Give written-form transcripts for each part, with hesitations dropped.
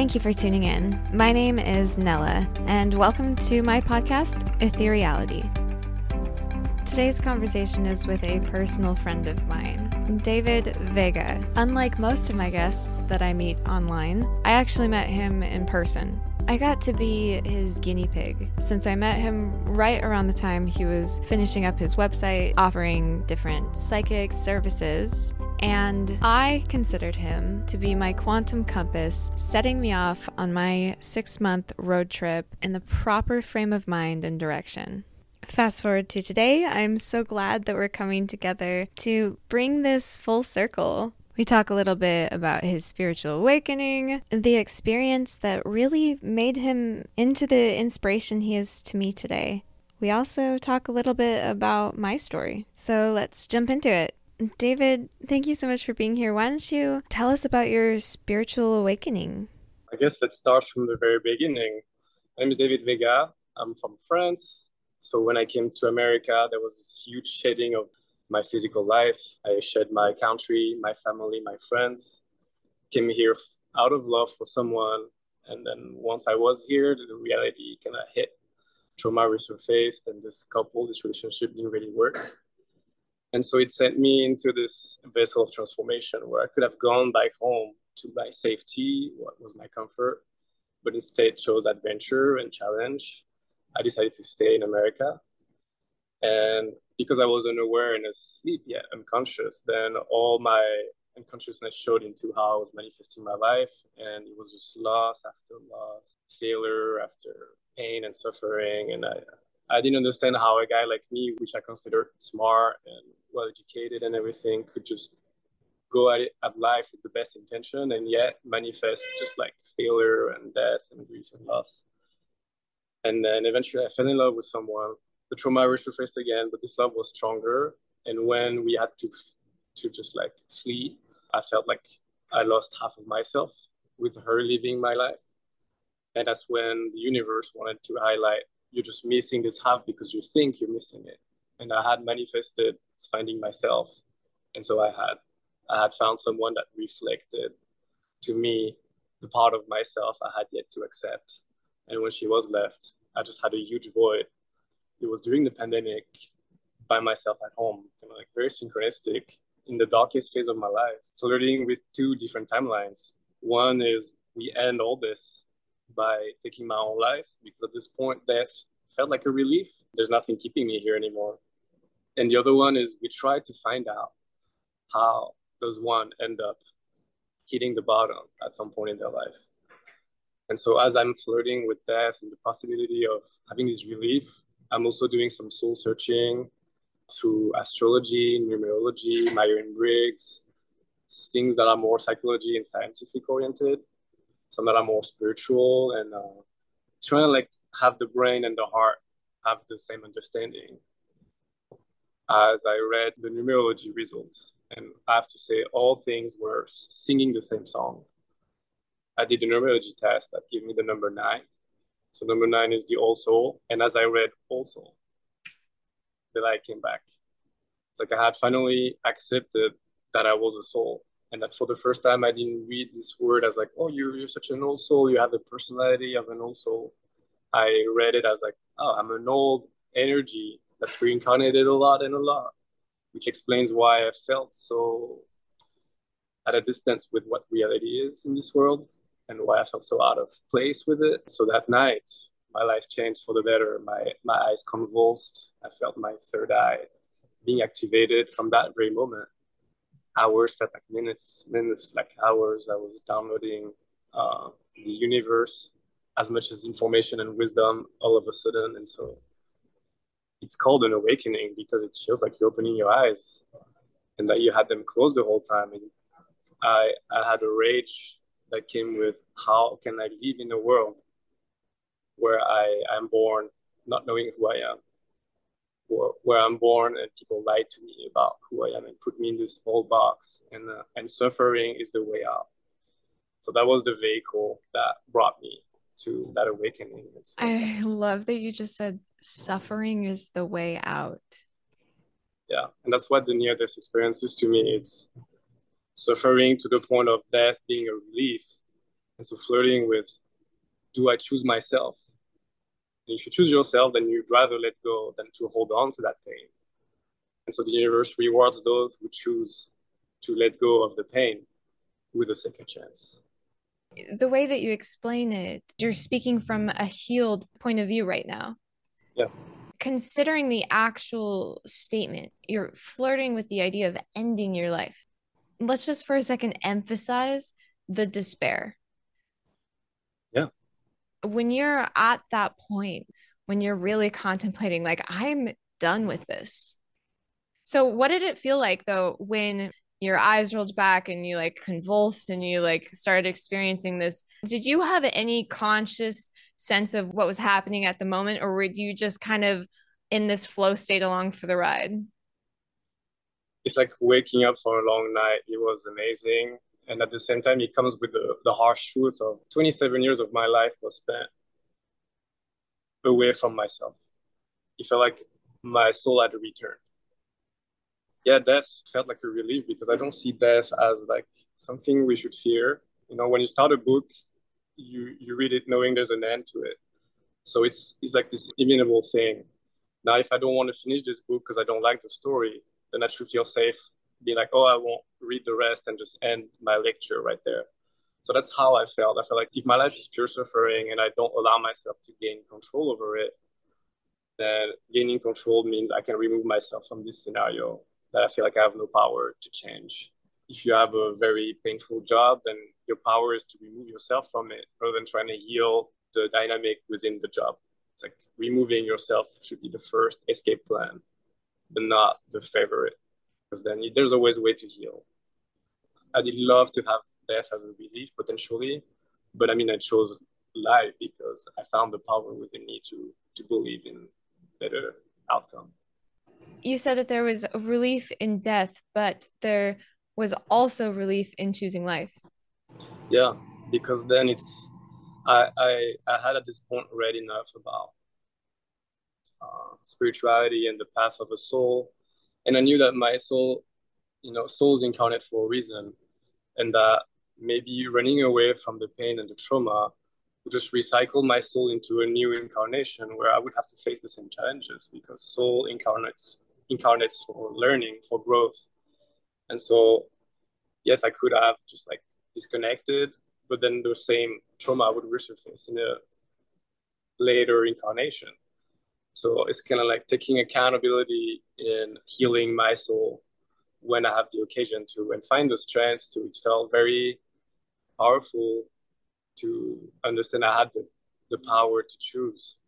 Thank you for tuning in. My name is Nella, and welcome to my podcast, Ethereality. Today's conversation is with a personal friend of mine, David Vega. Unlike most of my guests that I meet online, I actually met him in person. I got to be his guinea pig since I met him right around the time he was finishing up his website, offering different psychic services. And I considered him to be my quantum compass, setting me off on my 6-month road trip in the proper frame of mind and direction. Fast forward to today, I'm so glad that we're coming together to bring this full circle. We talk a little bit about his spiritual awakening, the experience that really made him into the inspiration he is to me today. We also talk a little bit about my story. So let's jump into it. David, thank you so much for being here. Why don't you tell us about your spiritual awakening? I guess let's start from the very beginning. My name is David Vega. I'm from France. So when I came to America, there was this huge shedding of my physical life. I shed my country, my family, my friends. Came here out of love for someone. And then once I was here, the reality kind of hit. Trauma resurfaced, and this relationship didn't really work. And so it sent me into this vessel of transformation where I could have gone back home to my safety, what was my comfort, but instead chose adventure and challenge. I decided to stay in America. And because I was unaware and asleep, yet unconscious, then all my unconsciousness showed into how I was manifesting my life. And it was just loss after loss, failure after pain and suffering. And I didn't understand how a guy like me, which I considered smart and well-educated and everything, could just go at life with the best intention and yet manifest just like failure and death and grief and loss. And then eventually I fell in love with someone. The trauma resurfaced again, but this love was stronger. And when we had to just like flee, I felt like I lost half of myself with her living my life. And that's when the universe wanted to highlight, you're just missing this half because you think you're missing it. And I had manifested finding myself. And so I had found someone that reflected to me the part of myself I had yet to accept. And when she was left, I just had a huge void. It was during the pandemic, by myself at home, kind of like very synchronistic in the darkest phase of my life, flirting with two different timelines. One is we end all this by taking my own life, because at this point, death felt like a relief. There's nothing keeping me here anymore. And the other one is we try to find out how does one end up hitting the bottom at some point in their life. And so as I'm flirting with death and the possibility of having this relief, I'm also doing some soul searching through astrology, numerology, Myers-Briggs, things that are more psychology and scientific oriented, some that are more spiritual, and trying to like have the brain and the heart have the same understanding. As I read the numerology results, and I have to say all things were singing the same song. I did the numerology test that gave me the number 9. So number 9 is the Old Soul. And as I read Old Soul, the light came back. It's like I had finally accepted that I was a soul. And that for the first time, I didn't read this word as like, oh, you're such an old soul. You have the personality of an old soul. I read it as like, oh, I'm an old energy that's reincarnated a lot, which explains why I felt so at a distance with what reality is in this world, and why I felt so out of place with it. So that night, my life changed for the better. My eyes convulsed. I felt my third eye being activated from that very moment. Hours felt like minutes like hours. I was downloading the universe as much as information and wisdom all of a sudden. And so it's called an awakening because it feels like you're opening your eyes and that you had them closed the whole time. And I had a rage that came with, how can I live in a world where I am born not knowing who I am, or where I'm born and people lie to me about who I am and put me in this small box, and suffering is the way out. So that was the vehicle that brought me to that awakening. So, I love that you just said suffering is the way out. Yeah, and that's what the near-death experience is to me. It's suffering to the point of death being a relief, And so flirting with, do I choose myself? And if you choose yourself, then you'd rather let go than to hold on to that pain. And so the universe rewards those who choose to let go of the pain with a second chance. The way that you explain it, you're speaking from a healed point of view right now. Yeah. Considering the actual statement, you're flirting with the idea of ending your life. Let's just for a second emphasize the despair. Yeah. When you're at that point, when you're really contemplating, like, I'm done with this. So, what did it feel like though when your eyes rolled back and you like convulsed and you like started experiencing this? Did you have any conscious sense of what was happening at the moment, or were you just kind of in this flow state along for the ride? It's like waking up for a long night. It was amazing. And at the same time, it comes with the harsh truth of 27 years of my life was spent away from myself. It felt like my soul had returned. Yeah, death felt like a relief because I don't see death as like something we should fear. You know, when you start a book, you read it knowing there's an end to it. So it's like this immutable thing. Now, if I don't want to finish this book because I don't like the story, then I should feel safe. Be like, oh, I won't read the rest and just end my lecture right there. So that's how I felt. I felt like if my life is pure suffering and I don't allow myself to gain control over it, then gaining control means I can remove myself from this scenario that I feel like I have no power to change. If you have a very painful job, then your power is to remove yourself from it rather than trying to heal the dynamic within the job. It's like removing yourself should be the first escape plan, but not the favorite, because then there's always a way to heal. I did love to have death as a relief potentially, but I mean, I chose life because I found the power within me to believe in better outcome. You said that there was a relief in death, but there was also relief in choosing life. Yeah, because then I had at this point read enough about spirituality and the path of a soul, and I knew that my soul, souls incarnate for a reason, and that maybe running away from the pain and the trauma would just recycle my soul into a new incarnation where I would have to face the same challenges because soul incarnates for learning, for growth. And so, yes, I could have just like disconnected, but then the same trauma would resurface in a later incarnation. So it's kind of like taking accountability in healing my soul when I have the occasion to and find the strength to. It felt very powerful to understand I had the power to choose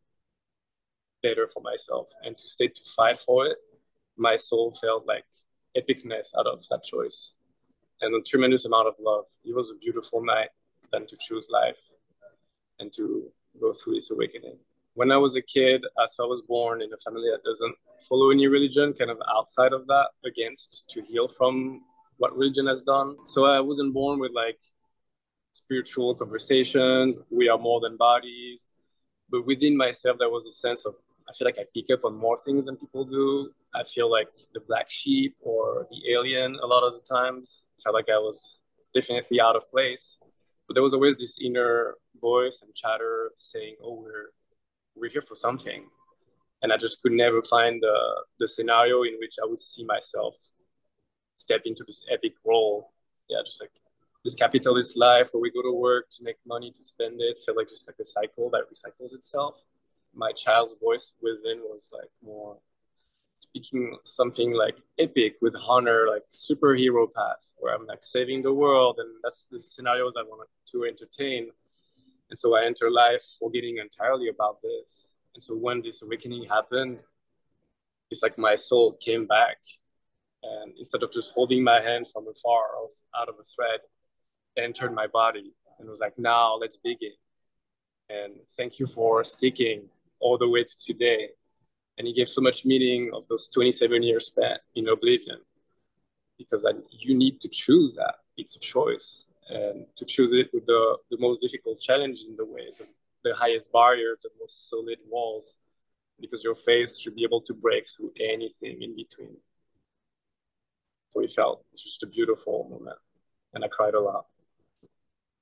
better for myself and to stay to fight for it. My soul felt like epicness out of that choice and a tremendous amount of love. It was a beautiful night then to choose life and to go through this awakening. When I was a kid, so I was born in a family that doesn't follow any religion, kind of outside of that, against to heal from what religion has done. So I wasn't born with like spiritual conversations. We are more than bodies. But within myself, there was a sense of, I feel like I pick up on more things than people do. I feel like the black sheep or the alien a lot of the times. I felt like I was definitely out of place. But there was always this inner voice and chatter saying, oh, we're here for something. And I just could never find the scenario in which I would see myself step into this epic role. Yeah, just like this capitalist life where we go to work to make money to spend it felt like just like a cycle that recycles itself. My child's voice within was like more speaking something like epic with honor, like superhero path where I'm like saving the world, and that's the scenarios I wanted to entertain. And so I enter life forgetting entirely about this. And so when this awakening happened, it's like my soul came back, and instead of just holding my hand from afar out of a thread, entered my body and was like, now let's begin. And thank you for sticking all the way to today. And he gave so much meaning of those 27 years spent in oblivion, because you need to choose that. It's a choice. And to choose it with the most difficult challenge in the way, the highest barriers, the most solid walls, because your faith should be able to break through anything in between. So it was just a beautiful moment. And I cried a lot.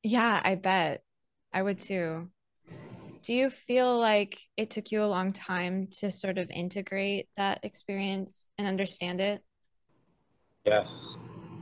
Yeah, I bet. I would too. Do you feel like it took you a long time to sort of integrate that experience and understand it? Yes.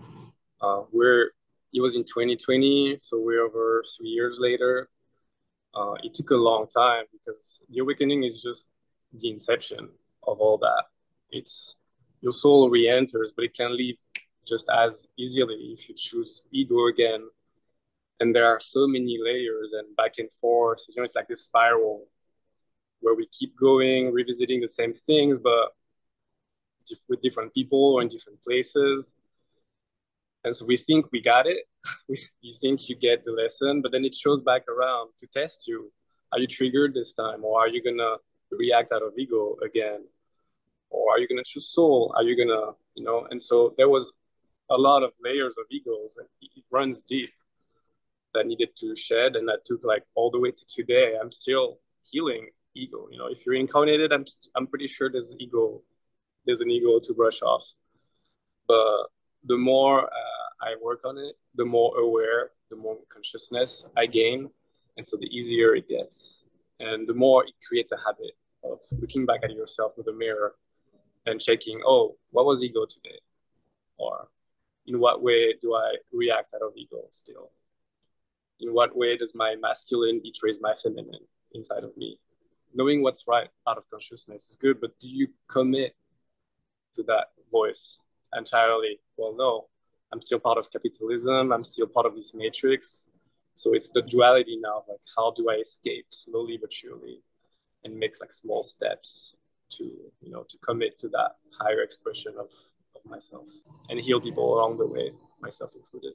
We're it was in 2020, so we're over 3 years later. It took a long time because the awakening is just the inception of all that. It's your soul re-enters, but it can leave just as easily if you choose ego again. And there are so many layers and back and forth. It's like this spiral where we keep going, revisiting the same things, but with different people or in different places. And so we think we got it. You think you get the lesson, but then it shows back around to test you. Are you triggered this time? Or are you going to react out of ego again? Or are you going to choose soul? Are you going to, And so there was a lot of layers of egos and it runs deep that needed to shed. And that took like all the way to today. I'm still healing ego. If you're incarnated, I'm pretty sure there's an ego to brush off. But the more I work on it, the more aware, the more consciousness I gain. And so the easier it gets. And the more it creates a habit of looking back at yourself with a mirror and checking, oh, what was ego today? Or in what way do I react out of ego still? In what way does my masculine betrays my feminine inside of me? Knowing what's right out of consciousness is good, but do you commit to that voice entirely? Well, no. I'm still part of capitalism. I'm still part of this matrix. So it's the duality now of like, how do I escape slowly but surely and make like small steps to commit to that higher expression of myself and heal people along the way, myself included.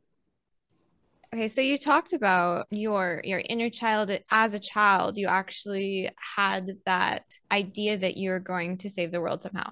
Okay, so you talked about your inner child. As a child, you actually had that idea that you're going to save the world somehow,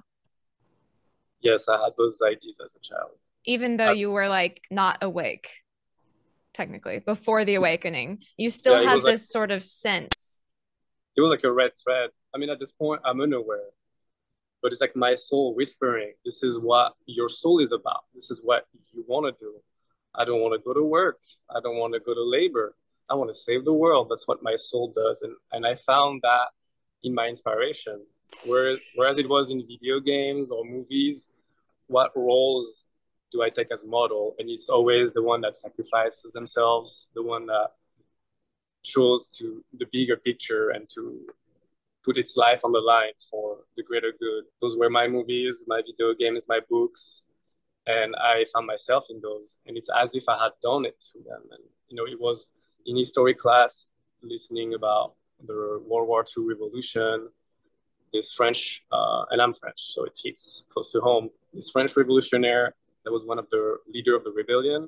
Yes, I had those ideas as a child. even though I, you were like not awake, technically, before the awakening. You still yeah, had this sort of sense. it was like a red thread. I mean, at this point, I'm unaware, but it's like my soul whispering, this is what your soul is about. This is what you want to do. I don't want to go to work. I don't want to go to labor. I want to save the world. That's what my soul does. And I found that in my inspiration. Whereas it was in video games or movies, what roles do I take as model? And it's always the one that sacrifices themselves, the one that chose to the bigger picture and to put its life on the line for the greater good. Those were my movies, my video games, my books, and I found myself in those. And it's as if I had done it to them. And it was in history class listening about the World War II revolution. This French, and I'm French, so it hits close to home. This French revolutionary that was one of the leader of the rebellion,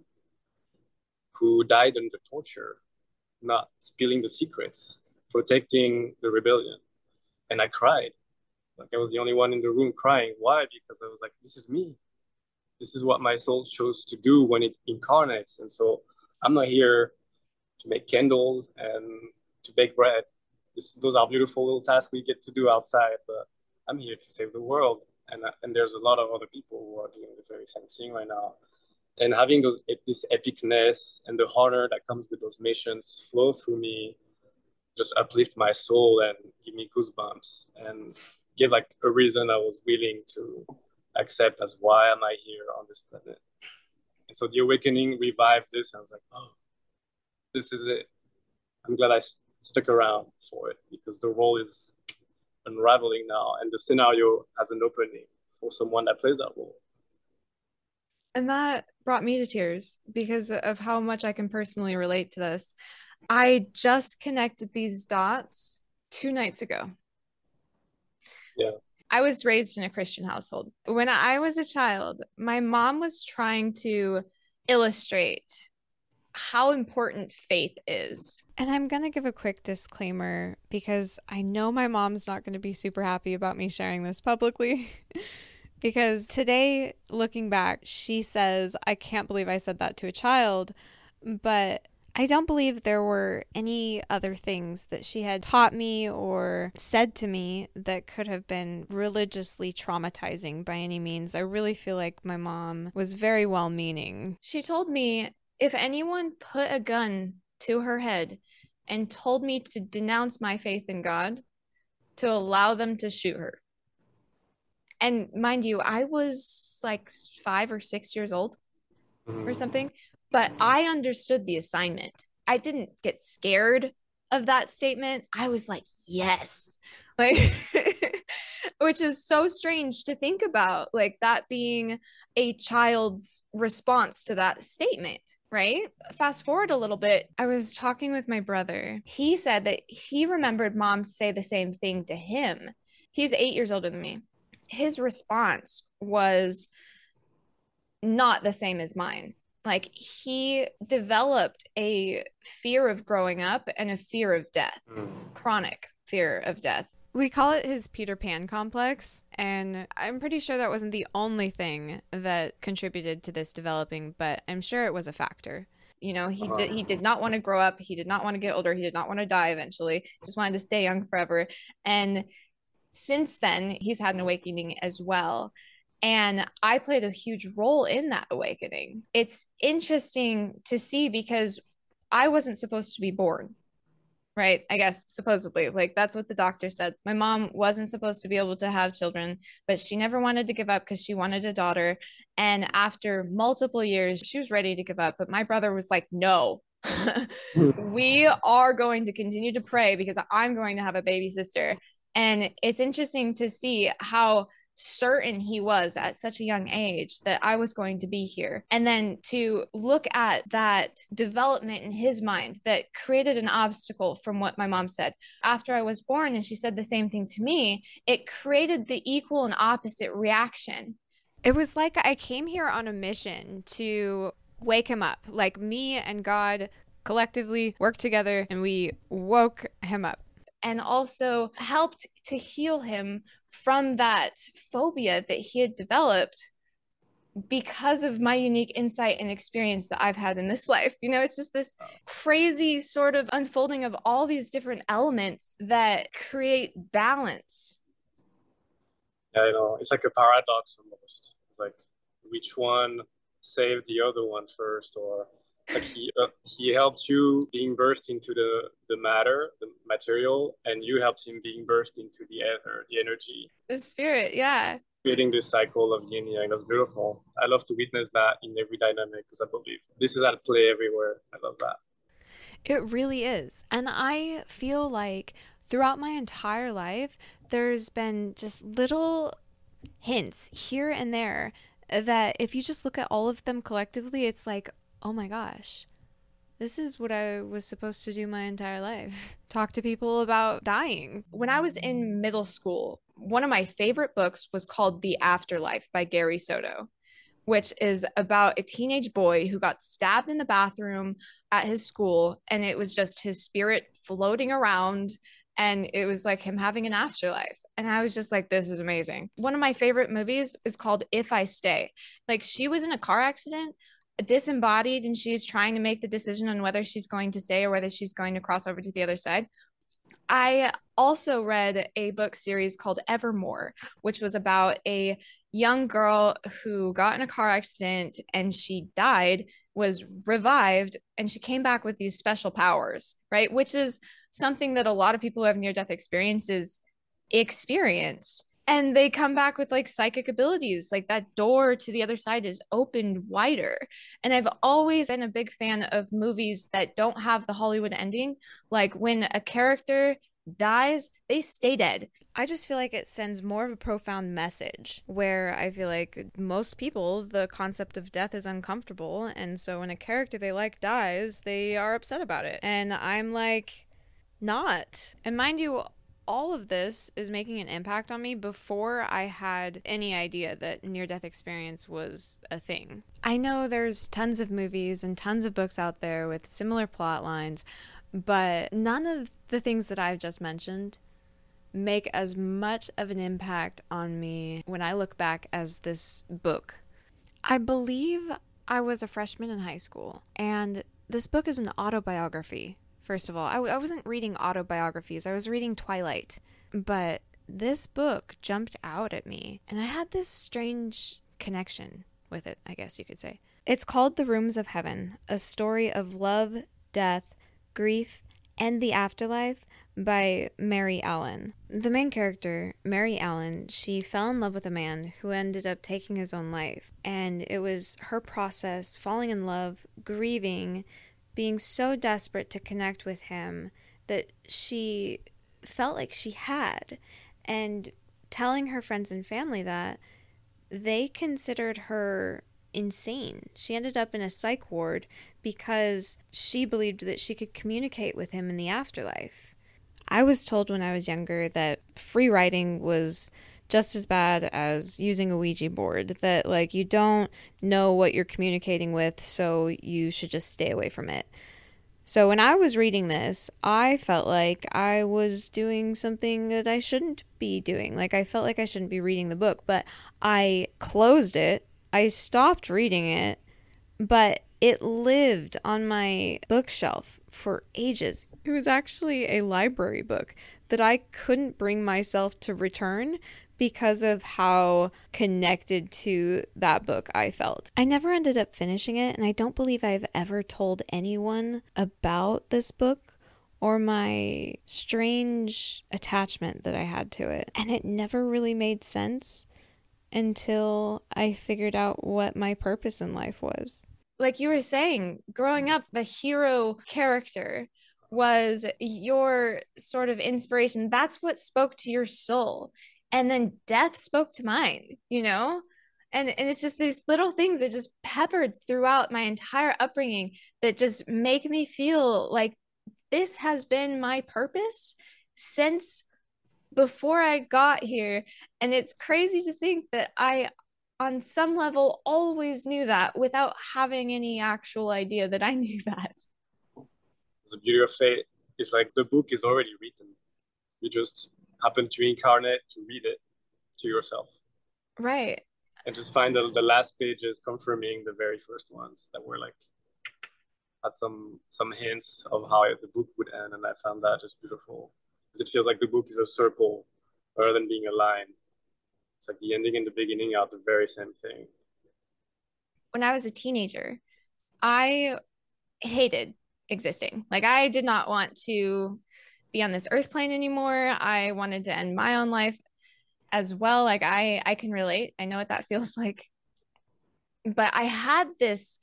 who died under torture, not spilling the secrets, protecting the rebellion. And I cried. Like I was the only one in the room crying. Why? Because I was like, this is me. This is what my soul chose to do when it incarnates. And so I'm not here to make candles and to bake bread. Those are beautiful little tasks we get to do outside, but I'm here to save the world. And there's a lot of other people who are doing the very same thing right now. And having this epicness and the honor that comes with those missions flow through me just uplift my soul and give me goosebumps and give like a reason I was willing to accept as why am I here on this planet. And so the awakening revived this. And I was like, oh, this is it. I'm glad I stuck around for it because the role is unraveling now and the scenario has an opening for someone that plays that role. And that brought me to tears because of how much I can personally relate to this. I just connected these dots 2 nights ago. Yeah. I was raised in a Christian household. When I was a child, my mom was trying to illustrate how important faith is. And I'm going to give a quick disclaimer because I know my mom's not going to be super happy about me sharing this publicly. Because today, looking back, she says, I can't believe I said that to a child, but I don't believe there were any other things that she had taught me or said to me that could have been religiously traumatizing by any means. I really feel like my mom was very well-meaning. She told me If anyone put a gun to her head and told me to denounce my faith in God, to allow them to shoot her. And mind you, I was like 5 or 6 years old or something, but I understood the assignment. I didn't get scared of that statement. I was like, yes. Like, which is so strange to think about, like that being a child's response to that statement, right? Fast forward a little bit, I was talking with my brother. He said that he remembered mom say the same thing to him. He's 8 years older than me. His response was not the same as mine. Like he developed a fear of growing up and a fear of death, chronic fear of death. We call it his Peter Pan complex, and I'm pretty sure that wasn't the only thing that contributed to this developing, but I'm sure it was a factor. You know, he did not want to grow up. He did not want to get older. He did not want to die eventually. Just wanted to stay young forever. And since then, he's had an awakening as well. And I played a huge role in that awakening. It's interesting to see because I wasn't supposed to be born, right? I guess supposedly, like that's what the doctor said. My mom wasn't supposed to be able to have children, but she never wanted to give up because she wanted a daughter. And after multiple years, she was ready to give up. But my brother was like, no, we are going to continue to pray because I'm going to have a baby sister. And it's interesting to see how certain he was at such a young age that I was going to be here. And then to look at that development in his mind that created an obstacle from what my mom said. After I was born and she said the same thing to me, it created the equal and opposite reaction. It was like I came here on a mission to wake him up. Like me and God collectively worked together and we woke him up. And also helped to heal him from that phobia that he had developed because of my unique insight and experience that I've had in this life. You know, it's just this crazy sort of unfolding of all these different elements that create balance. Yeah, I know. It's like a paradox almost. Like which one saved the other one first, or like he helped you being birthed into the matter, the material, and you helped him being birthed into the ether, the energy, the spirit. Yeah, creating this cycle of yin yang. That's beautiful. I love to witness that in every dynamic because I believe this is at play everywhere. I love that. It really is. And I feel like throughout my entire life there's been just little hints here and there that if you just look at all of them collectively, it's like, oh my gosh, this is what I was supposed to do my entire life. Talk to people about dying. When I was in middle school, one of my favorite books was called The Afterlife by Gary Soto, which is about a teenage boy who got stabbed in the bathroom at his school, and it was just his spirit floating around, and it was like him having an afterlife. And I was just like, this is amazing. One of my favorite movies is called If I Stay. Like, she was in a car accident, disembodied, and she's trying to make the decision on whether she's going to stay or whether she's going to cross over to the other side. I also read a book series called Evermore, which was about a young girl who got in a car accident and she died, was revived, and she came back with these special powers, right? Which is something that a lot of people who have near-death experiences experience. And they come back with like psychic abilities, like that door to the other side is opened wider. And I've always been a big fan of movies that don't have the Hollywood ending. Like when a character dies, they stay dead. I just feel like it sends more of a profound message where I feel like most people, the concept of death is uncomfortable. And so when a character they like dies, they are upset about it. And I'm like, not. And mind you, all of this is making an impact on me before I had any idea that near-death experience was a thing. I know there's tons of movies and tons of books out there with similar plot lines, but none of the things that I've just mentioned make as much of an impact on me when I look back as this book. I believe I was a freshman in high school, and this book is an autobiography. First of all, I wasn't reading autobiographies. I was reading Twilight. But this book jumped out at me, and I had this strange connection with it, I guess you could say. It's called The Rooms of Heaven, a story of love, death, grief, and the afterlife by Mary Allen. The main character, Mary Allen, she fell in love with a man who ended up taking his own life. And it was her process, falling in love, grieving, being so desperate to connect with him that she felt like she had. And telling her friends and family that, they considered her insane. She ended up in a psych ward because she believed that she could communicate with him in the afterlife. I was told when I was younger that free writing was just as bad as using a Ouija board, that like you don't know what you're communicating with, so you should just stay away from it. So when I was reading this, I felt like I was doing something that I shouldn't be doing. Like I felt like I shouldn't be reading the book, but I closed it. I stopped reading it, but it lived on my bookshelf for ages. It was actually a library book that I couldn't bring myself to return because of how connected to that book I felt. I never ended up finishing it, and I don't believe I've ever told anyone about this book or my strange attachment that I had to it. And it never really made sense until I figured out what my purpose in life was. Like you were saying, growing up, the hero character was your sort of inspiration. That's what spoke to your soul. And then death spoke to mine, you know? And it's just these little things that just peppered throughout my entire upbringing that just make me feel like this has been my purpose since before I got here. And it's crazy to think that I, on some level, always knew that without having any actual idea that I knew that. The beauty of fate is like the book is already written. You just happen to incarnate to read it to yourself. Right. And just find the last pages confirming the very first ones that were like, had some hints of how the book would end. And I found that just beautiful. Because it feels like the book is a circle rather than being a line. It's like the ending and the beginning are the very same thing. When I was a teenager, I hated existing. Like I did not want to be on this earth plane anymore. I wanted to end my own life as well. Like I can relate. I know what that feels like. But I had this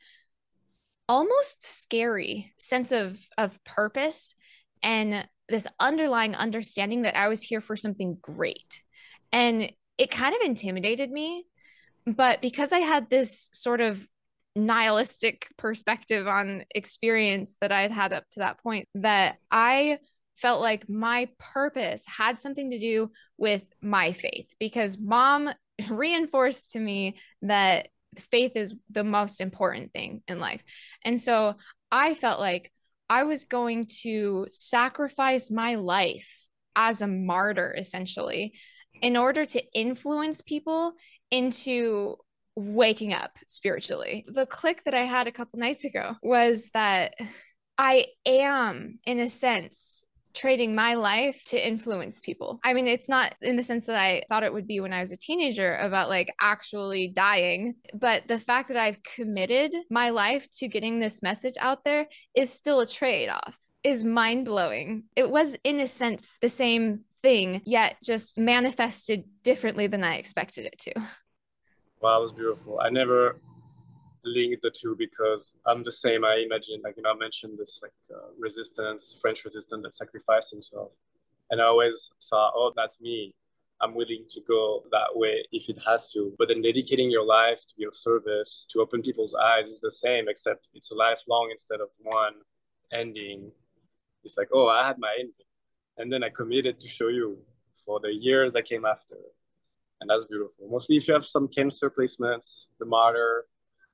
almost scary sense of purpose and this underlying understanding that I was here for something great. And it kind of intimidated me. But because I had this sort of nihilistic perspective on experience that I had had up to that point, that I felt like my purpose had something to do with my faith, because mom reinforced to me that faith is the most important thing in life. And so I felt like I was going to sacrifice my life as a martyr, essentially, in order to influence people into waking up spiritually. The click that I had a couple nights ago was that I am, in a sense, trading my life to influence people. I mean, it's not in the sense that I thought it would be when I was a teenager about like actually dying, but the fact that I've committed my life to getting this message out there is still a trade-off, is mind-blowing. It was, in a sense, the same thing, yet just manifested differently than I expected it to. Wow, it was beautiful. I never link the two because I'm the same. I imagine, like, I mentioned this like resistance, French resistance that sacrificed himself. And I always thought, oh, that's me. I'm willing to go that way if it has to. But then dedicating your life to be of service, to open people's eyes is the same, except it's a lifelong instead of one ending. It's like, oh, I had my ending. And then I committed to show you for the years that came after. And that's beautiful. Mostly if you have some cancer placements, the martyr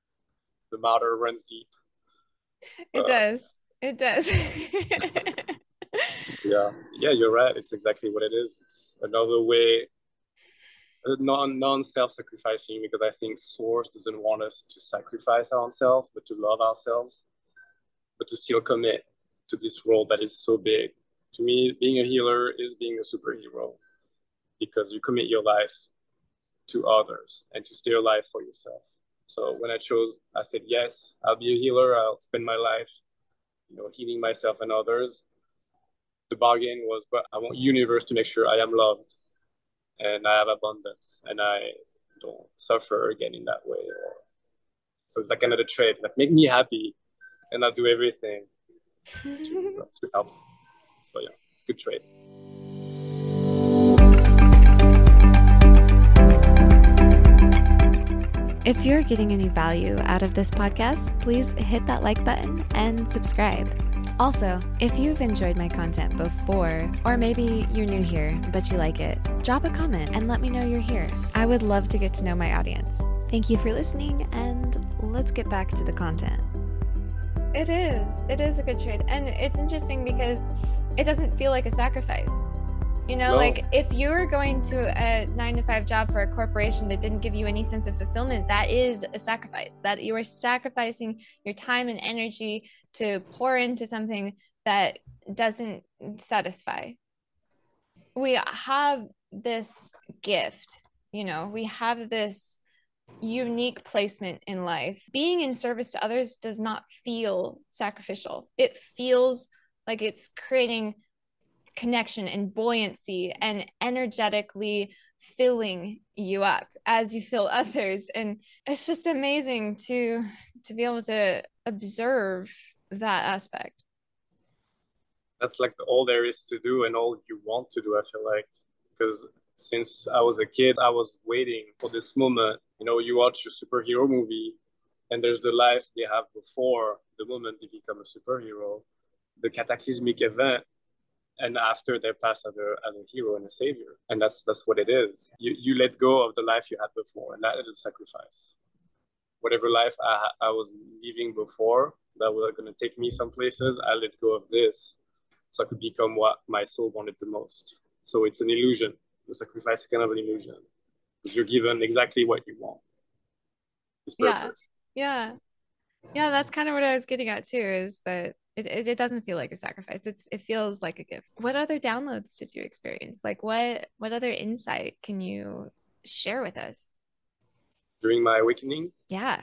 runs deep. It does. It does. Yeah, you're right. It's exactly what it is. It's another way, non self-sacrificing, because I think Source doesn't want us to sacrifice ourselves, but to love ourselves, but to still commit to this role that is so big. To me, being a healer is being a superhero, because you commit your life to others and to stay alive for yourself. So when I said, yes, I'll be a healer. I'll spend my life, healing myself and others. The bargain was, but I want universe to make sure I am loved and I have abundance and I don't suffer again in that way. So it's like another trait. It's like, make me happy and I'll do everything to help. So yeah, good trait. If you're getting any value out of this podcast, please hit that like button and subscribe. Also, if you've enjoyed my content before, or maybe you're new here, but you like it, drop a comment and let me know you're here. I would love to get to know my audience. Thank you for listening, and let's get back to the content. It is a good trade. And it's interesting because it doesn't feel like a sacrifice. Like if you're going to a 9-to-5 job for a corporation that didn't give you any sense of fulfillment, that is a sacrifice. That you are sacrificing your time and energy to pour into something that doesn't satisfy. We have this gift, we have this unique placement in life. Being in service to others does not feel sacrificial. It feels like it's creating connection and buoyancy and energetically filling you up as you fill others. And it's just amazing to be able to observe that aspect. That's like all there is to do and all you want to do, I feel like, because since I was a kid, I was waiting for this moment. You watch a superhero movie and there's the life they have before the moment they become a superhero, the cataclysmic event, and after they pass as a hero and a savior. And that's what it is. You let go of the life you had before, and that is a sacrifice. Whatever life I was living before that was going to take me some places, I let go of this so I could become what my soul wanted the most. So it's an illusion. The sacrifice is kind of an illusion because you're given exactly what you want. It's purpose. Yeah, that's kind of what I was getting at too, is that it doesn't feel like a sacrifice. It feels like a gift. What other downloads did you experience? Like what other insight can you share with us? During my awakening? Yeah.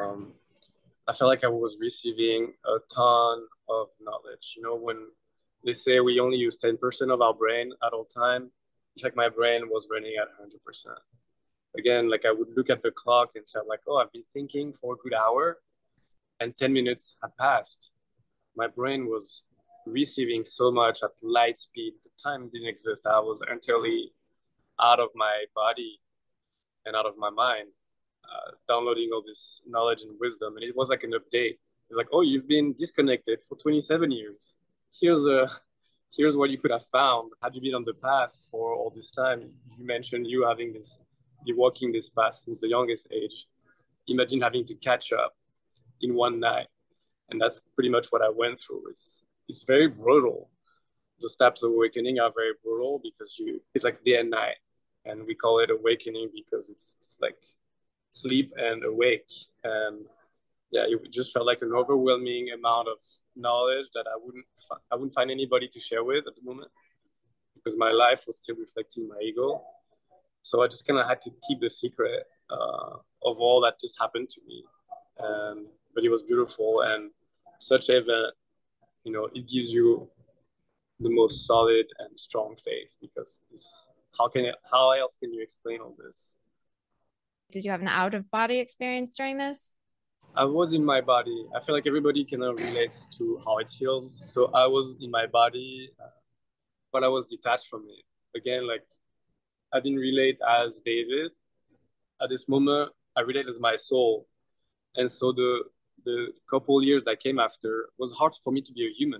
I felt like I was receiving a ton of knowledge. When they say we only use 10% of our brain at all time, it's like my brain was running at 100%. Again, like I would look at the clock and felt like, oh, I've been thinking for a good hour and 10 minutes had passed. My brain was receiving so much at light speed. The time didn't exist. I was entirely out of my body and out of my mind, downloading all this knowledge and wisdom. And it was like an update. It's like, oh, you've been disconnected for 27 years. Here's what you could have found had you been on the path for all this time. You mentioned you walking this path since the youngest age. Imagine having to catch up in one night. And that's pretty much what I went through. It's very brutal. Those types of awakening are very brutal because it's like day and night. And we call it awakening because it's like sleep and awake. And yeah, it just felt like an overwhelming amount of knowledge that I wouldn't find anybody to share with at the moment because my life was still reflecting my ego. So I just kind of had to keep the secret of all that just happened to me. But it was beautiful, and such event, it gives you the most solid and strong faith because how else can you explain all this? Did you have an out-of-body experience during this? I was in my body. I feel like everybody kind of relates to how it feels. So I was in my body, but I was detached from it. Again, like I didn't relate as David. At this moment, I relate as my soul. And so the couple years that came after was hard for me to be a human.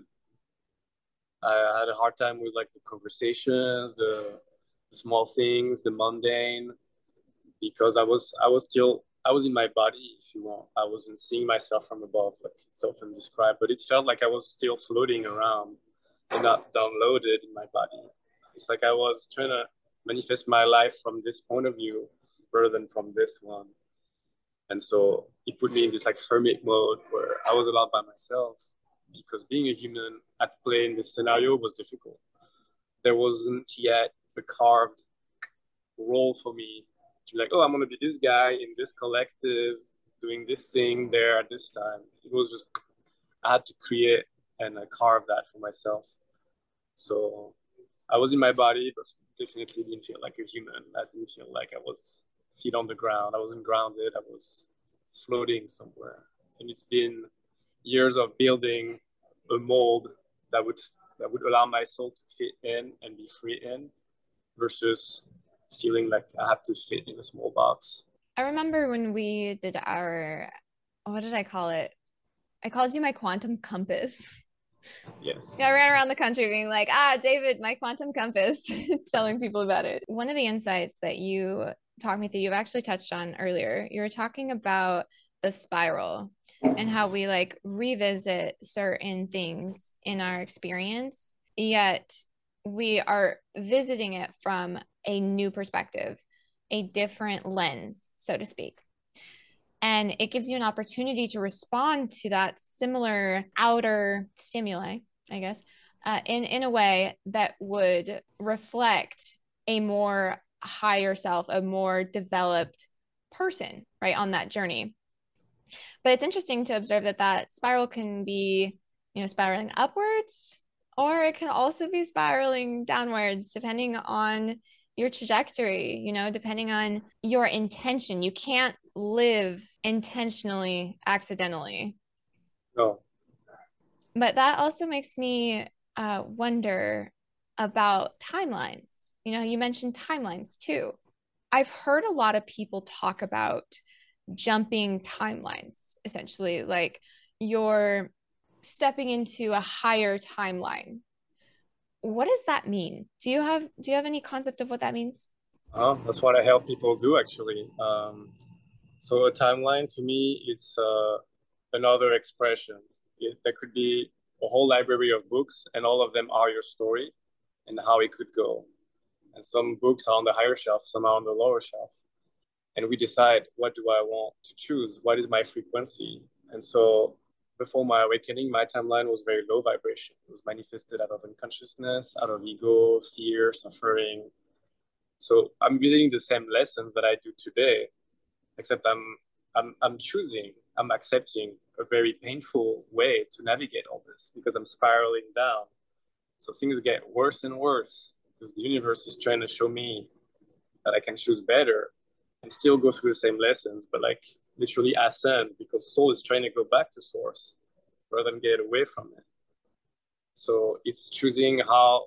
I had a hard time with like the conversations, the small things, the mundane, because I was in my body, if you want. I wasn't seeing myself from above, like it's often described, but it felt like I was still floating around and not downloaded in my body. It's like I was trying to manifest my life from this point of view rather than from this one. And so it put me in this like hermit mode where I was a lot by myself because being a human at play in this scenario was difficult. There wasn't yet a carved role for me to be like, oh, I'm going to be this guy in this collective doing this thing there at this time. It was just, I had to create and carve that for myself. So I was in my body, but definitely didn't feel like a human. I didn't feel like I was feet on the ground. I wasn't grounded. I was floating somewhere. And it's been years of building a mold that would allow my soul to fit in and be free in, versus feeling like I have to fit in a small box. I remember when we did our, what did I call it? I called you my quantum compass. Yes. Yeah, I ran around the country being like, David, my quantum compass, telling people about it. One of the insights that you talked me through, you've actually touched on earlier, you were talking about the spiral and how we like revisit certain things in our experience, yet we are visiting it from a new perspective, a different lens, so to speak. And it gives you an opportunity to respond to that similar outer stimuli, I guess, in a way that would reflect a more higher self, a more developed person, right, on that journey. But it's interesting to observe that that spiral can be, spiraling upwards, or it can also be spiraling downwards, depending on your trajectory, depending on your intention. You can't live intentionally, accidentally. No. But that also makes me wonder about timelines. You mentioned timelines too. I've heard a lot of people talk about jumping timelines, essentially, like you're stepping into a higher timeline. What does that mean? Do you have any concept of what that means? That's what I help people do, actually. So a timeline, to me, it's another expression. There could be a whole library of books, and all of them are your story and how it could go. And some books are on the higher shelf, some are on the lower shelf. And we decide, what do I want to choose? What is my frequency? And so before my awakening, my timeline was very low vibration. It was manifested out of unconsciousness, out of ego, fear, suffering. So I'm reading the same lessons that I do today, except I'm choosing, I'm accepting a very painful way to navigate all this, because I'm spiraling down. So things get worse and worse, because the universe is trying to show me that I can choose better and still go through the same lessons, but like literally ascend, because soul is trying to go back to source rather than get away from it. So it's choosing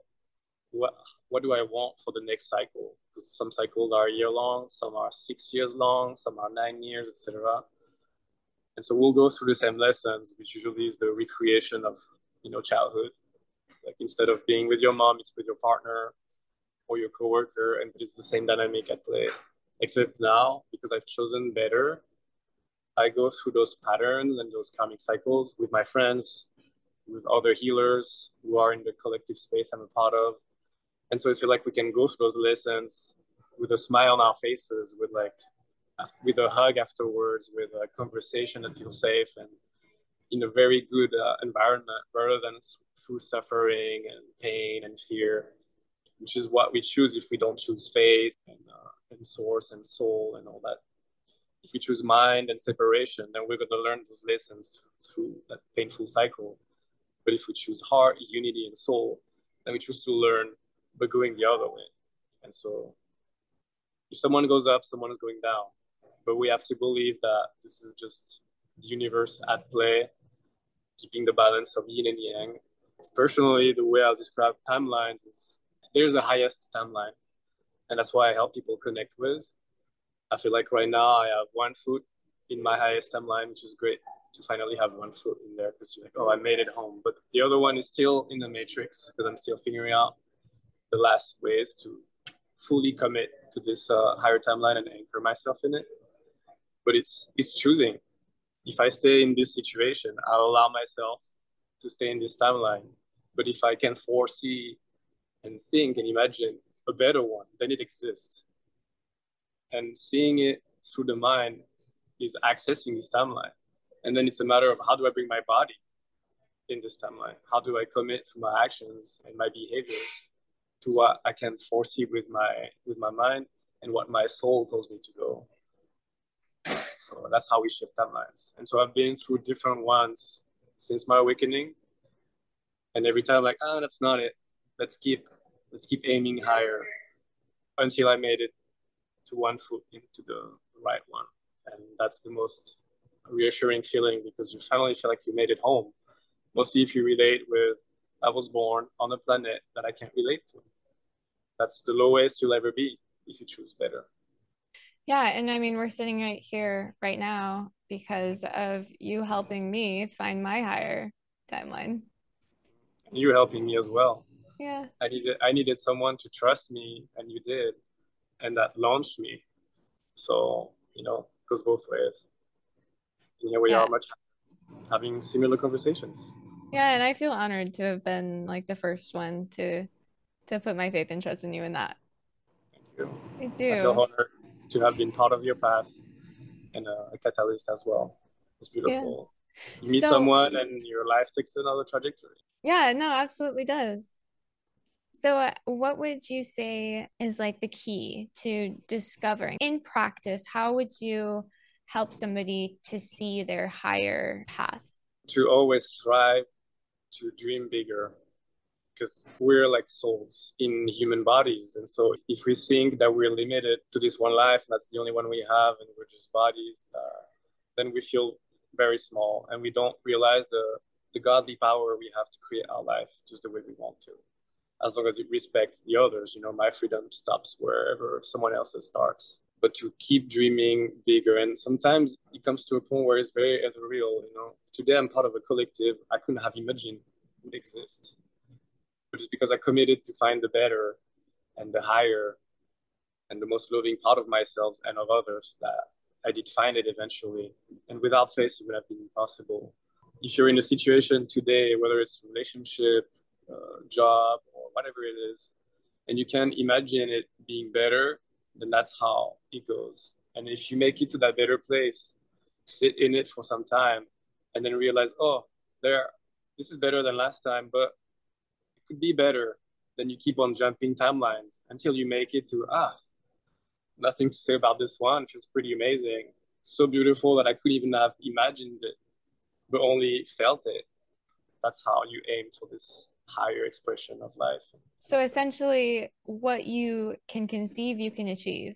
what do I want for the next cycle? Because some cycles are a year long, some are 6 years long, some are 9 years, etc. And so we'll go through the same lessons, which usually is the recreation of childhood. Like instead of being with your mom, it's with your partner or your coworker, and it's the same dynamic at play. Except now, because I've chosen better, I go through those patterns and those karmic cycles with my friends, with other healers who are in the collective space I'm a part of. And so I feel like we can go through those lessons with a smile on our faces, with a hug afterwards, with a conversation that feels safe and in a very good environment, rather than through suffering and pain and fear, which is what we choose if we don't choose faith and source and soul and all that. If we choose mind and separation, then we're going to learn those lessons through that painful cycle. But if we choose heart, unity, and soul, then we choose to learn, but going the other way. And so if someone goes up, someone is going down. But we have to believe that this is just the universe at play, keeping the balance of yin and yang. Personally, the way I'll describe timelines is there's a highest timeline. And that's why I help people connect with. I feel like right now I have one foot in my highest timeline, which is great to finally have one foot in there, because you're like, oh, I made it home. But the other one is still in the matrix, because I'm still figuring out the last ways to fully commit to this higher timeline and anchor myself in it. But it's choosing. If I stay in this situation, I'll allow myself to stay in this timeline. But if I can foresee and think and imagine a better one, then it exists. And seeing it through the mind is accessing this timeline. And then it's a matter of, how do I bring my body in this timeline? How do I commit to my actions and my behaviors to what I can foresee with my mind and what my soul tells me to go? So that's how we shift timelines. And so I've been through different ones since my awakening. And every time, like, that's not it. Let's keep aiming higher until I made it to one foot into the right one. And that's the most reassuring feeling, because you finally feel like you made it home. Mostly if you relate with, I was born on a planet that I can't relate to. That's the lowest you'll ever be if you choose better. Yeah, and I mean, we're sitting right here right now because of you helping me find my higher timeline. And you helping me as well. Yeah. I needed someone to trust me, and you did, and that launched me. So, goes both ways. And here we are, much having similar conversations. Yeah, and I feel honored to have been like the first one to put my faith and trust in you in that. Thank you. I do. I feel honored to have been part of your path and a catalyst as well. It's beautiful. Yeah. You meet someone and your life takes another trajectory. Yeah, no, absolutely does. So what would you say is like the key to discovering in practice? How would you help somebody to see their higher path? To always strive to dream bigger, because we're like souls in human bodies. And so if we think that we're limited to this one life, that's the only one we have, and we're just bodies, then we feel very small, and we don't realize the godly power we have to create our life just the way we want to. As long as it respects the others, my freedom stops wherever someone else's starts. But to keep dreaming bigger, and sometimes it comes to a point where it's very ethereal. Today I'm part of a collective I couldn't have imagined would exist. But it's because I committed to find the better and the higher and the most loving part of myself and of others that I did find it eventually. And without faith, it would have been impossible. If you're in a situation today, whether it's relationship, job, or whatever it is, and you can imagine it being better, then that's how it goes. And if you make it to that better place, sit in it for some time, and then realize, this is better than last time, but it could be better. Then you keep on jumping timelines until you make it to, nothing to say about this one. It feels pretty amazing. So beautiful that I couldn't even have imagined it, but only felt it. That's how you aim for this higher expression of life. So essentially, what you can conceive, you can achieve.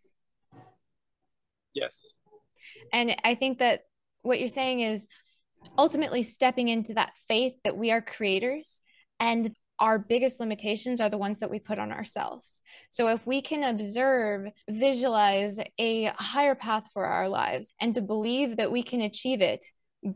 Yes. And I think that what you're saying is ultimately stepping into that faith that we are creators, and our biggest limitations are the ones that we put on ourselves. So if we can observe, visualize a higher path for our lives, and to believe that we can achieve it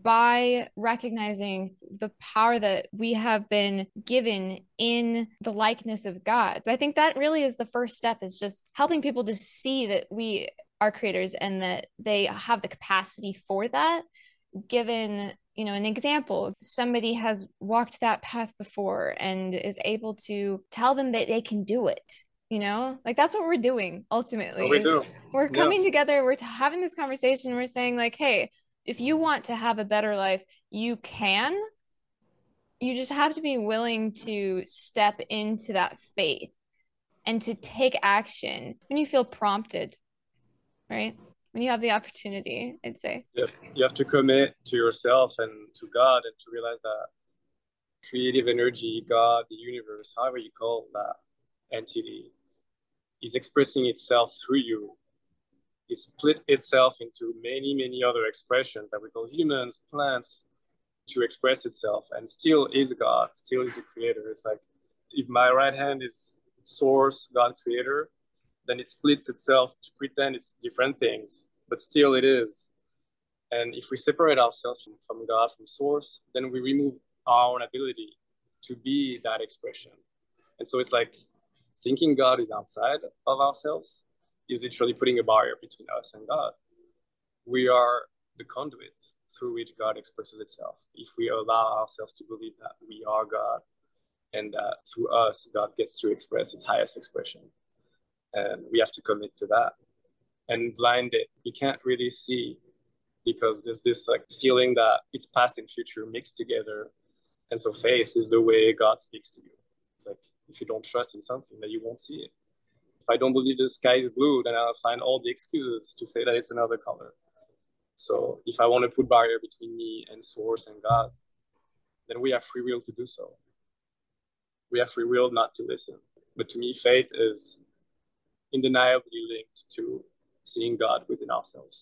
by recognizing the power that we have been given in the likeness of God. I think that really is the first step, is just helping people to see that we are creators and that they have the capacity for that. Given, an example, somebody has walked that path before and is able to tell them that they can do it. Like that's what we're doing ultimately. That's what we do. We're coming together, we're having this conversation, we're saying like, hey, if you want to have a better life, you can. You just have to be willing to step into that faith and to take action when you feel prompted, right? When you have the opportunity, I'd say. You have to commit to yourself and to God, and to realize that creative energy, God, the universe, however you call that entity, is expressing itself through you. It split itself into many, many other expressions that we call humans, plants, to express itself, and still is God, still is the creator. It's like, if my right hand is source, God, creator, then it splits itself to pretend it's different things, but still it is. And if we separate ourselves from God, from source, then we remove our own ability to be that expression. And so it's like thinking God is outside of ourselves is literally putting a barrier between us and God. We are the conduit through which God expresses itself. If we allow ourselves to believe that we are God, and that through us, God gets to express its highest expression. And we have to commit to that. And blind it, you can't really see, because there's this like feeling that it's past and future mixed together. And so faith is the way God speaks to you. It's like, if you don't trust in something, then you won't see it. If I don't believe the sky is blue, then I'll find all the excuses to say that it's another color. So if I want to put barrier between me and source and God, then we have free will to do so. We have free will not to listen. But to me, faith is undeniably linked to seeing God within ourselves.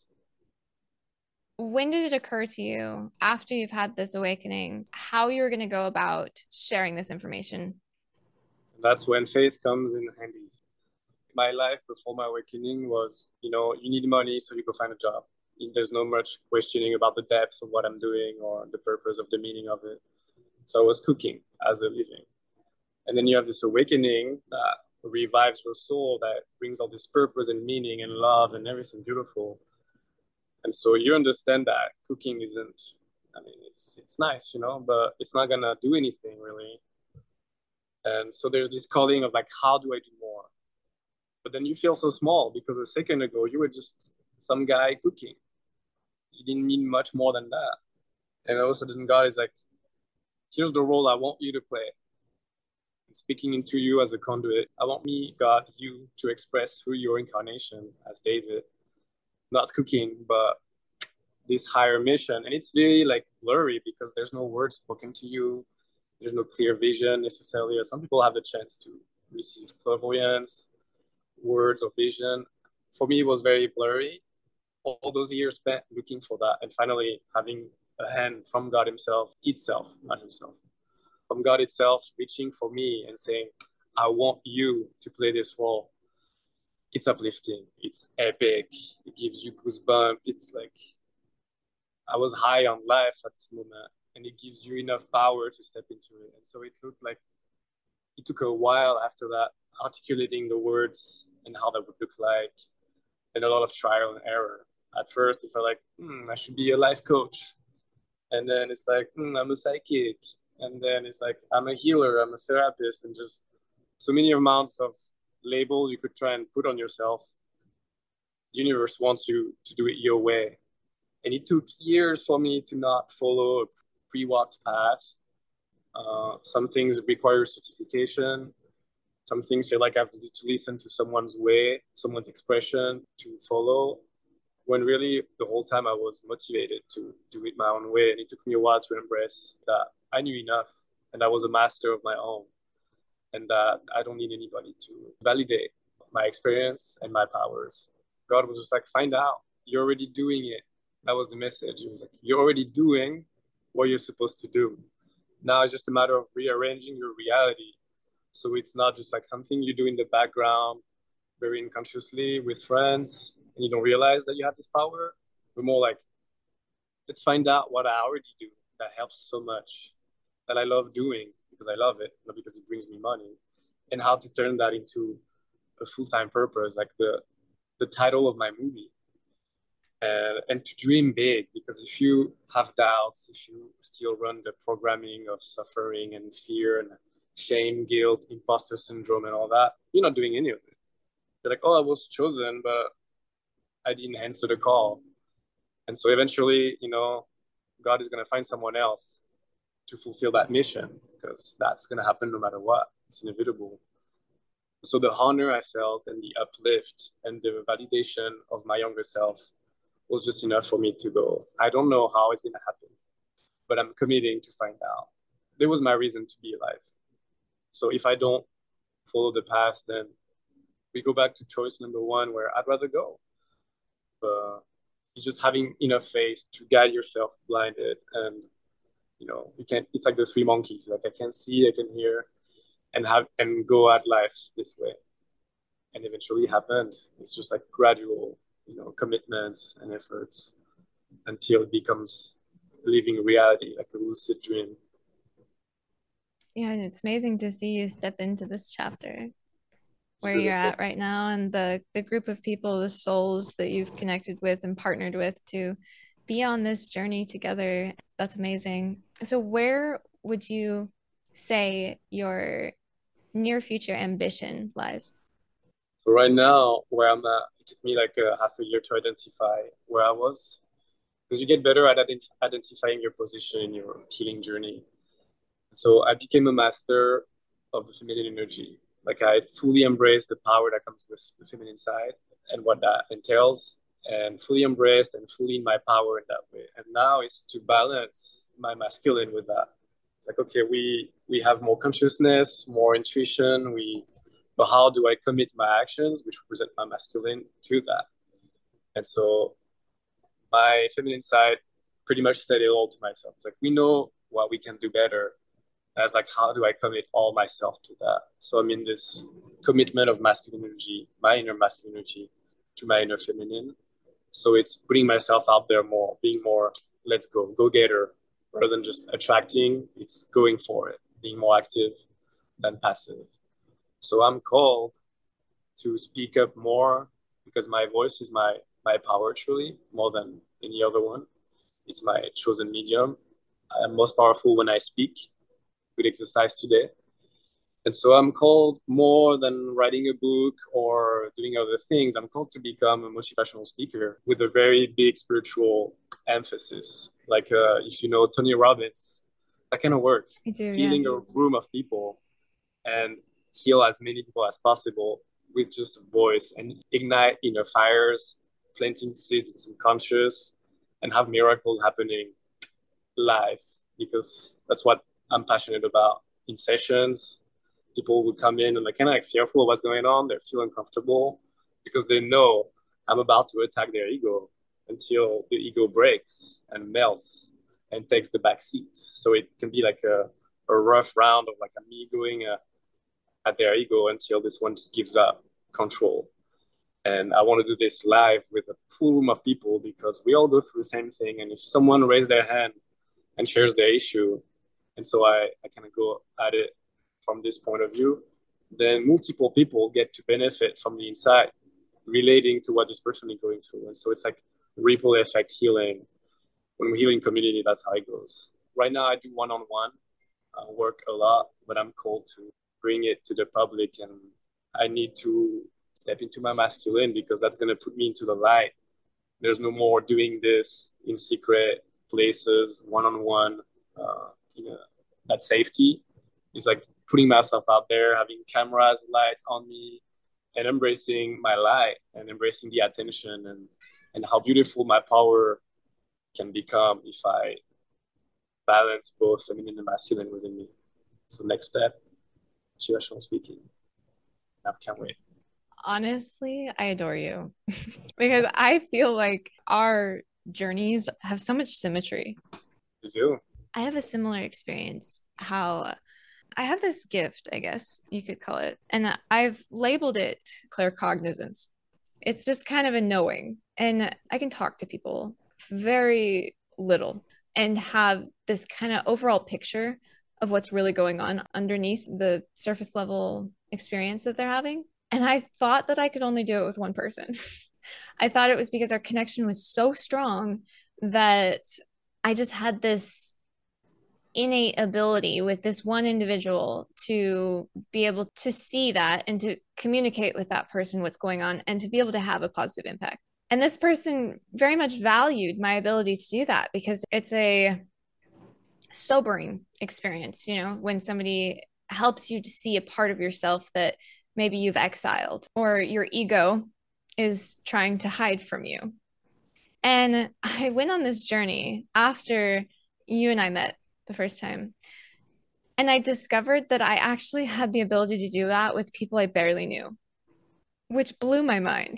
When did it occur to you after you've had this awakening, how you're going to go about sharing this information? That's when faith comes in handy. My life before my awakening was, you need money, so you go find a job. There's no much questioning about the depth of what I'm doing or the purpose of the meaning of it. So I was cooking as a living. And then you have this awakening that revives your soul, that brings all this purpose and meaning and love and everything beautiful. And so you understand that cooking isn't, it's nice, but it's not gonna do anything really. And so there's this calling of like, how do I do more? But then you feel so small because a second ago you were just some guy cooking. You didn't mean much more than that. And all of a sudden God is like, here's the role I want you to play. Speaking into you as a conduit. I want me, God, you to express through your incarnation as David, not cooking, but this higher mission. And it's very like blurry because there's no words spoken to you. There's no clear vision necessarily. Some people have the chance to receive clairvoyance, words or vision. For me, it was very blurry. All those years spent looking for that and finally having a hand from God himself, itself, not himself, from God itself reaching for me and saying, I want you to play this role. It's uplifting. It's epic. It gives you goosebumps. It's like, I was high on life at this moment and it gives you enough power to step into it. And so it looked like it took a while after that, articulating the words and how that would look like, and a lot of trial and error. At first, it felt like, I should be a life coach. And then it's like, I'm a psychic. And then it's like, I'm a healer, I'm a therapist, and just so many amounts of labels you could try and put on yourself. The universe wants you to do it your way. And it took years for me to not follow a pre-walked path. Some things require certification. Some things feel like I have to listen to someone's way, someone's expression to follow. When really the whole time I was motivated to do it my own way. And it took me a while to embrace that I knew enough and I was a master of my own and that I don't need anybody to validate my experience and my powers. God was just like, find out. You're already doing it. That was the message. It was like, you're already doing what you're supposed to do. Now it's just a matter of rearranging your reality. So it's not just like something you do in the background, very unconsciously with friends, and you don't realize that you have this power. But more like, let's find out what I already do that helps so much, that I love doing because I love it, not because it brings me money, and how to turn that into a full-time purpose, like the title of my movie. And to dream big, because if you have doubts, if you still run the programming of suffering and fear and shame, guilt, imposter syndrome, and all that, you're not doing any of it. You're like, oh, I was chosen, but I didn't answer the call. And so eventually, God is going to find someone else to fulfill that mission, because that's going to happen no matter what. It's inevitable. So the honor I felt and the uplift and the validation of my younger self was just enough for me to go, I don't know how it's going to happen, but I'm committing to find out. There was my reason to be alive. So if I don't follow the path, then we go back to choice number one, where I'd rather go. But it's just having enough faith to guide yourself blinded. And, you can't, it's like the three monkeys. Like I can see, I can hear, and go at life this way. And eventually it happened. It's just like gradual, commitments and efforts until it becomes living reality, like a lucid dream. Yeah, and it's amazing to see you step into this chapter where beautiful. You're at right now and the group of people, the souls that you've connected with and partnered with to be on this journey together. That's amazing. So where would you say your near future ambition lies? So right now, where I'm at, it took me like half a year to identify where I was, because you get better at identifying your position in your healing journey. So I became a master of the feminine energy. Like I fully embraced the power that comes with the feminine side and what that entails. and fully embraced and fully in my power in that way. And now it's to balance my masculine with that. It's like, okay, we have more consciousness, more intuition, but how do I commit my actions, which represent my masculine, to that? And so my feminine side pretty much said it all to myself. It's like, we know what we can do better. And I was like, how do I commit all myself to that? So I'm in this commitment of masculine energy, my inner masculine energy, to my inner feminine. So it's putting myself out there more, being more, let's go getter, rather than just attracting. It's going for it, being more active than passive. So I'm called to speak up more because my voice is my power, truly, more than any other one. It's my chosen medium. I'm most powerful when I speak. Good exercise today. And so I'm called, more than writing a book or doing other things, I'm called to become a motivational speaker with a very big spiritual emphasis. Like if you know Tony Robbins, that kind of work. I do, Filling yeah. a room of people and heal as many people as possible with just a voice and ignite inner fires, planting seeds in conscious, and have miracles happening live, because that's what I'm passionate about. In sessions, people would come in and they're kind of like fearful of what's going on. They feel uncomfortable because they know I'm about to attack their ego until the ego breaks and melts and takes the back seat. So it can be like a rough round of like me going at their ego until this one just gives up control. And I want to do this live with a full room of people because we all go through the same thing. And if someone raises their hand and shares their issue, and so I kind of go at it from this point of view, then multiple people get to benefit from the inside relating to what this person is going through. And so it's like ripple effect healing. When we heal in community, that's how it goes. Right now, I do one-on-one work a lot, but I'm called to bring it to the public, and I need to step into my masculine because that's going to put me into the light. There's no more doing this in secret places, one-on-one. That safety is like putting myself out there, having cameras, lights on me, and embracing my light and embracing the attention and how beautiful my power can become if I balance both feminine and masculine within me. So next step, motivational speaking. I can't wait. Honestly, I adore you because I feel like our journeys have so much symmetry. You do? I have a similar experience. How I have this gift, I guess you could call it, and I've labeled it claircognizance. It's just kind of a knowing, and I can talk to people very little and have this kind of overall picture of what's really going on underneath the surface level experience that they're having. And I thought that I could only do it with one person. I thought it was because our connection was so strong that I just had this innate ability with this one individual to be able to see that and to communicate with that person what's going on and to be able to have a positive impact. And this person very much valued my ability to do that because it's a sobering experience, you know, when somebody helps you to see a part of yourself that maybe you've exiled or your ego is trying to hide from you. And I went on this journey after you and I met the first time. And I discovered that I actually had the ability to do that with people I barely knew, which blew my mind.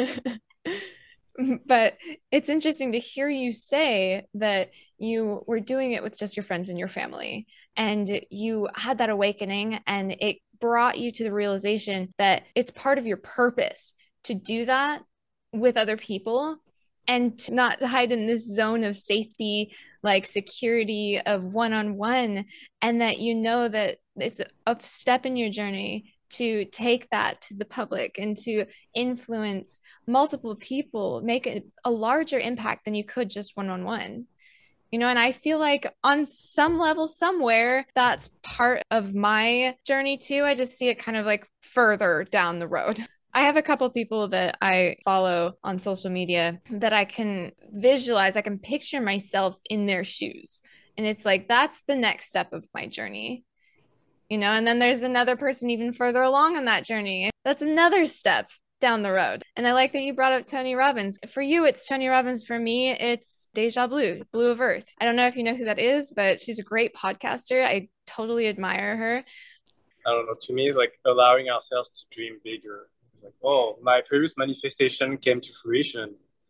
But it's interesting to hear you say that you were doing it with just your friends and your family, and you had that awakening, and it brought you to the realization that it's part of your purpose to do that with other people and to not hide in this zone of safety, like security of one-on-one, and that you know that it's a step in your journey to take that to the public and to influence multiple people, make a larger impact than you could just one-on-one. You know, and I feel like on some level, somewhere, that's part of my journey too. I just see it kind of like further down the road. I have a couple people that I follow on social media that I can visualize, I can picture myself in their shoes. And it's like, that's the next step of my journey. You know, and then there's another person even further along on that journey. That's another step down the road. And I like that you brought up Tony Robbins. For you, it's Tony Robbins. For me, it's Deja Blue, Blue of Earth. I don't know if you know who that is, but she's a great podcaster. I totally admire her. I don't know. To me, it's like allowing ourselves to dream bigger. It's like, oh, my previous manifestation came to fruition,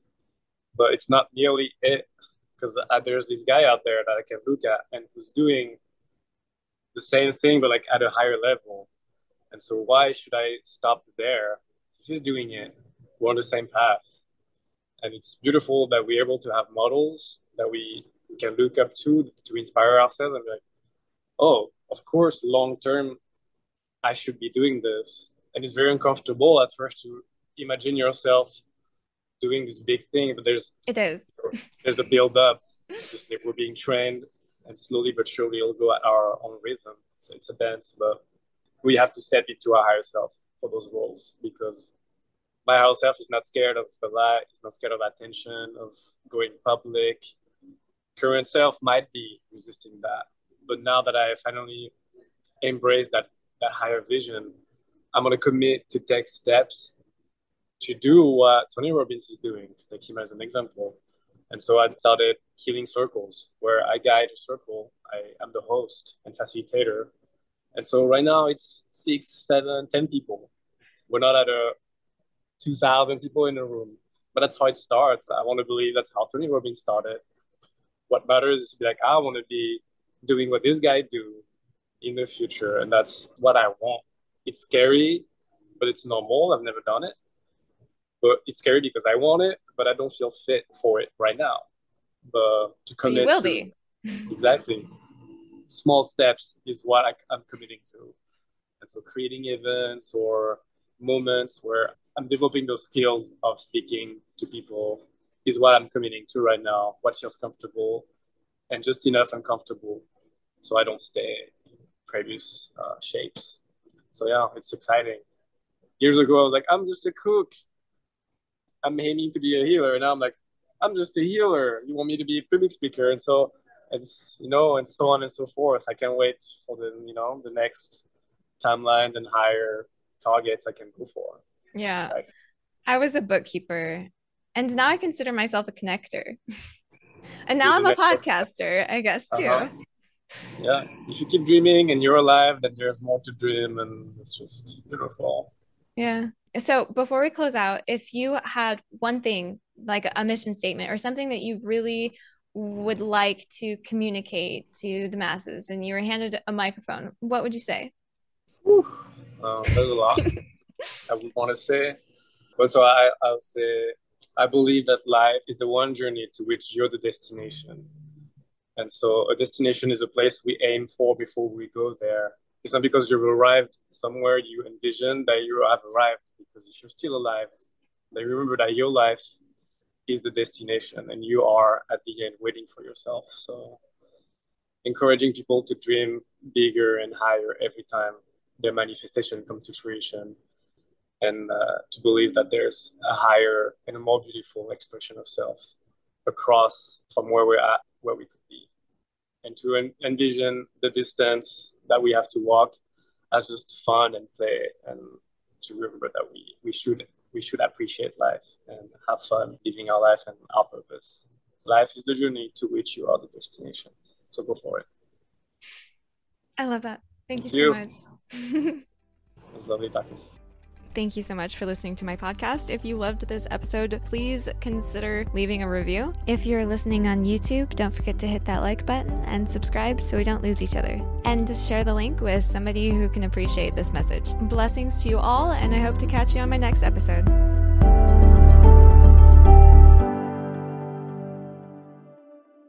but it's not nearly it. Because there's this guy out there that I can look at and who's doing the same thing, but like at a higher level. And so why should I stop there? If he's doing it, we're on the same path. And it's beautiful that we're able to have models that we can look up to inspire ourselves and be like, oh, of course, long term, I should be doing this. And it's very uncomfortable at first to imagine yourself doing this big thing, but there's a build up. Just like we're being trained, and slowly but surely it'll go at our own rhythm. So it's a dance, but we have to step into our higher self for those roles, because my higher self is not scared of the light, it's not scared of attention, of going public. Current self might be resisting that, but now that I finally embraced that higher vision, I'm going to commit to take steps to do what Tony Robbins is doing, to take him as an example. And so I started Healing Circles, where I guide a circle. I am the host and facilitator. And so right now it's 6, 7, 10 people. We're not at 2,000 people in a room, but that's how it starts. I want to believe that's how Tony Robbins started. What matters is to be like, I want to be doing what this guy do in the future. And that's what I want. It's scary, but it's normal. I've never done it. But it's scary because I want it, but I don't feel fit for it right now. But to commit, you will be. Exactly. Small steps is what I'm committing to. And so creating events or moments where I'm developing those skills of speaking to people is what I'm committing to right now. What feels comfortable and just enough uncomfortable so I don't stay in previous shapes. So yeah, it's exciting. Years ago, I was like, I'm just a cook. I'm aiming to be a healer. And now I'm like, I'm just a healer. You want me to be a public speaker? And so it's, and so on and so forth. I can't wait for the next timelines and higher targets I can go for. Yeah. I was a bookkeeper and now I consider myself a connector. And now I'm a podcaster, I guess, too. Yeah. If you keep dreaming and you're alive, then there's more to dream, and it's just beautiful. Yeah. So before we close out, if you had one thing, like a mission statement or something that you really would like to communicate to the masses and you were handed a microphone, what would you say? There's a lot I would want to say. But so I'll say, I believe that life is the one journey to which you're the destination. And so a destination is a place we aim for before we go there. It's not because you've arrived somewhere you envision that you have arrived, because if you're still alive, then remember that your life is the destination and you are at the end waiting for yourself. So encouraging people to dream bigger and higher every time their manifestation comes to fruition, and to believe that there's a higher and a more beautiful expression of self across from where we're at, where we could be, and to envision the distance that we have to walk as just fun and play, and to remember that we should appreciate life and have fun living our life and our purpose. Life is the journey to which you are the destination. So go for it. I love that. Thank you so much. It was lovely talking. Thank you so much for listening to my podcast. If you loved this episode, please consider leaving a review. If you're listening on YouTube, don't forget to hit that like button and subscribe so we don't lose each other. And share the link with somebody who can appreciate this message. Blessings to you all, and I hope to catch you on my next episode.